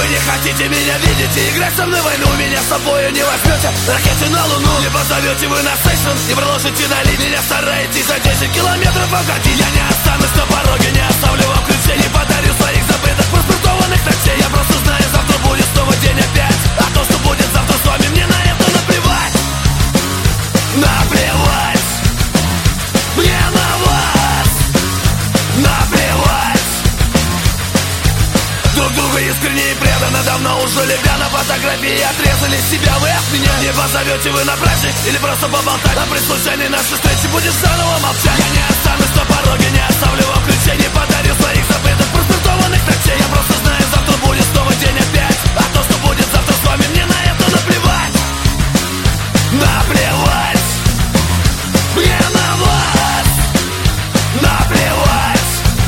вы не хотите меня видеть и играть со мной войну, меня с собой не возьмете ракете на луну. Не позовете вы на сейшн, не продолжите налить. Меня стараетесь за 10 километров обходить. Я не останусь на пороге, не оставлю вам ключей, не подарю своих забытых проспиртованных ночей. Я просто знаю, завтра будет снова день опять, а то, что будет завтра с вами, мне на это наплевать. Наплевать. Мне на вас наплевать. Друг друга искренне и преданно давно уже любя. На фотографии отрезали себя вы от меня. Не позовете вы на праздник или просто поболтать. А при случайной нашей встрече будешь заново молчать. Я не останусь на пороге, не оставлю вам ключей, не подарю своих забытых проспиртованных ночей. Я просто знаю, завтра будет снова день опять, а то, что будет завтра с вами, мне на это наплевать. Наплевать. Мне на вас наплевать.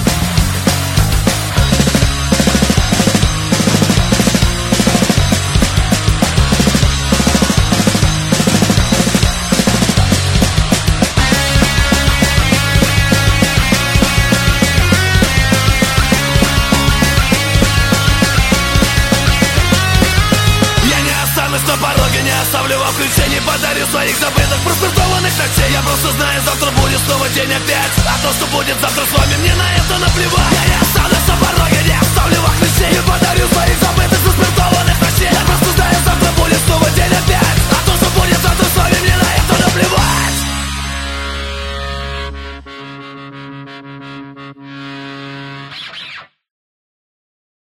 На пороге не оставлю вам ключей, не подарю своих забытых проспиртованных ночей. Я просто знаю, завтра будет снова день опять, а то, что будет завтра с вами, мне на это наплевать. Я не останусь на пороге, не оставлю вам ключей, не подарю своих забытых